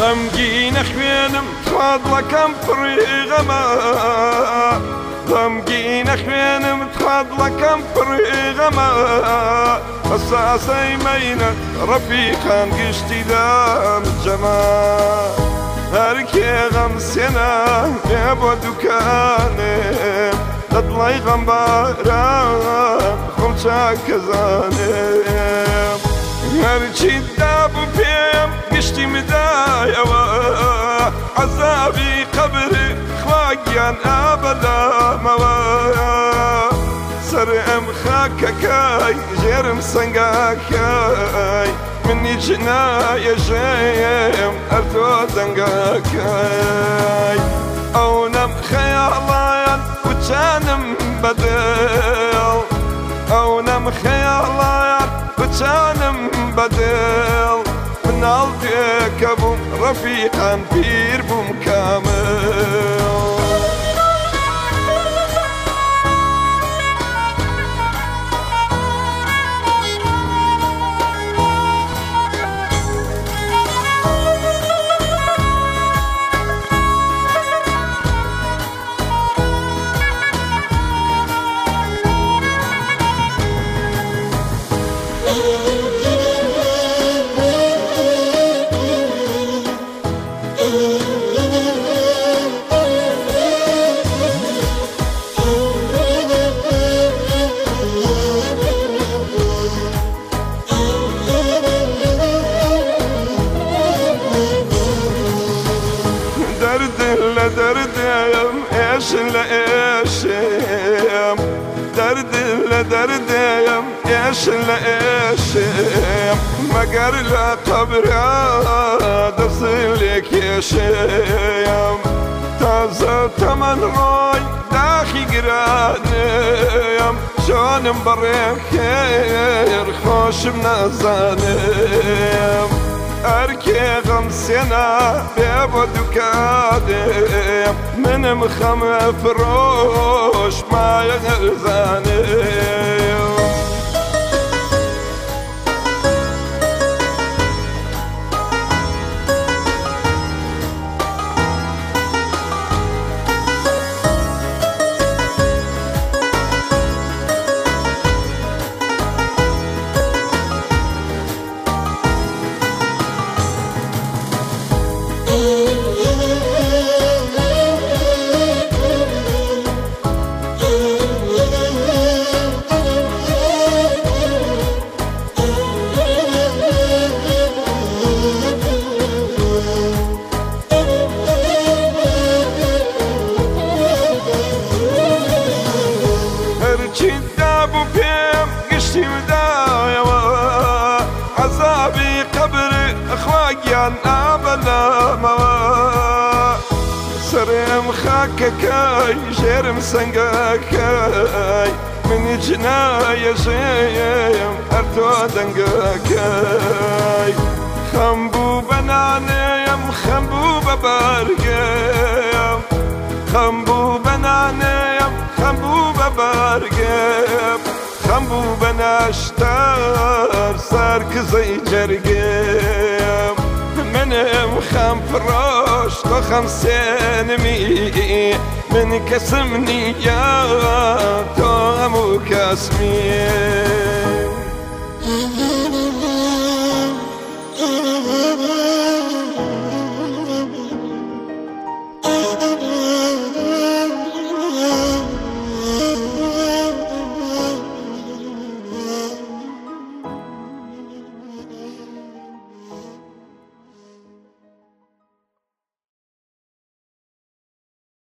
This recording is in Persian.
غەمگینە خوێنم توادڵەکەم پڕی غەمە غەمگینە خوێنم توادڵەکەم پڕی غەمە ئەساسەی مەینە ڕەفیقان گشتی دام جەمە هەرکێ غەم سێنا بێ بۆ دوکانێ دڵی غەمباران خۆم چاکەزانێم هەرچی دابوو پێم گشتی مدایەوە عەزابی قەبر خواگیان ئابەدامەوە سەر ئەم خاکەکەی ژێرم سەنگاکەی منی جنایەژێم هەر تۆ دەنگاکەی ئەو نەم خەیاڵایان وچانم بەدڵ ئەو نەم خەیاڵایان وچانم بەدڵ مناڵ پێکە بووم ڕەفیقان پیر بووم کامل دردم ايش لإيشم درد لدردم ايش لإيشم مقر لقبر دصلك يشيم تازه تمن روي داخي قرانيم شونم بريخير خوش بنزانيم ئەرکێ غەم سێنا بێ بۆ دوکانێم منم خەمە فرۆش مایە هەرزانێم دابوو پێم گشتی ودایەوە عەزابی قەبر خواگیان ئابەلامەوە سەرێم خاکەکەی ژێرم سەنگەکەی منی جنایەژێم هەر تۆ دەنگەکەی خەم بوو بە نانێم خەم بوو بە بەرگێم خەم بوو بە نانێم خەم بوو بە بەرگێم خەم بوو بە ناشتار سەرکزەی جەرگێم منم خەم فرۆش تۆ خەم سێنمی من کەسم نییە تۆ هەموو کەسمی